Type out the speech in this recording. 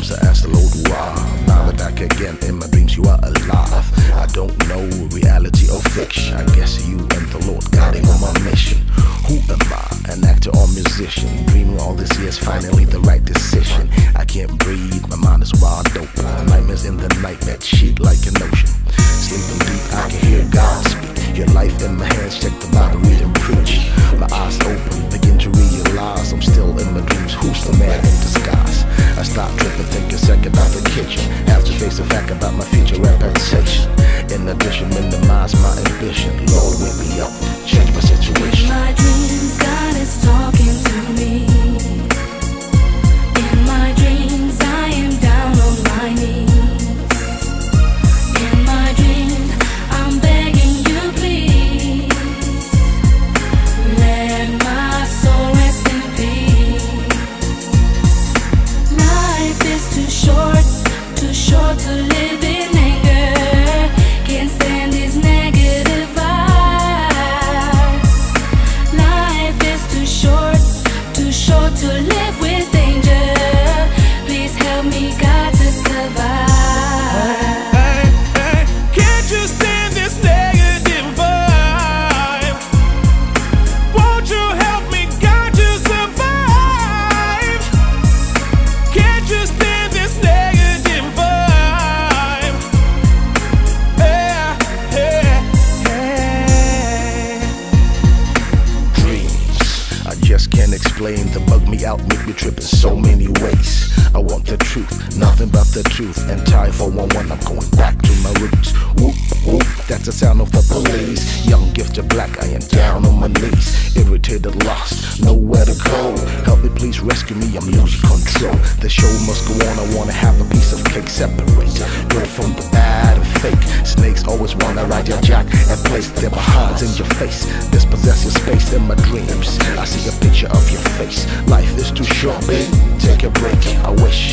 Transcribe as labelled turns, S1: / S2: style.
S1: times I asked the Lord why. Now we're back again in my dreams, you are alive. I don't know reality or fiction. I guess you and the Lord guiding on my mission. Who am I? An actor or musician? Dreaming all this year's finally the right decision. I can't breathe, my mind is wide open. Nightmares in the night that sheet like an ocean. Sleeping deep, I can hear God speak. Your life in my hands, check the Bible, read and preach. My eyes open, begin to realize I'm still in my dreams. Who's the man in disguise? I stop tripping, think a second about the kitchen. Have to face the fact about my future reputation. In addition, minimize my ambition. Lord, wake me up, change my situation.
S2: In my dreams, God is talking to me. In my dreams, I am down on my knees. In my dreams, I'm begging you, please. Let my soul rest in peace. Life is too short to live in anger. Can't stand these negative vibes. Life is too short to live with danger. Please help me, God, to survive.
S3: Can't you stand this negative vibe? Won't you help me, God, to survive? Can't you stand this negative vibe?
S1: Dreams, I just can't explain. They bug me out, make me trip in so many ways. I want the truth, nothing but the truth. And tie 411, I'm going back to my roots. Whoop, whoop, that's the sound of the police. Young, gifted, black, I am down on my knees. Irritated, lost, nowhere to go. Help me, please rescue me, I'm losing control. The show must go on, I wanna have a piece of cake. Separate good from the bad and fake. Snakes always wanna ride your jack and place their behinds in your face. Dispossess your space in my dreams. I see a picture of your face. Life is too short, babe, take a break. I wish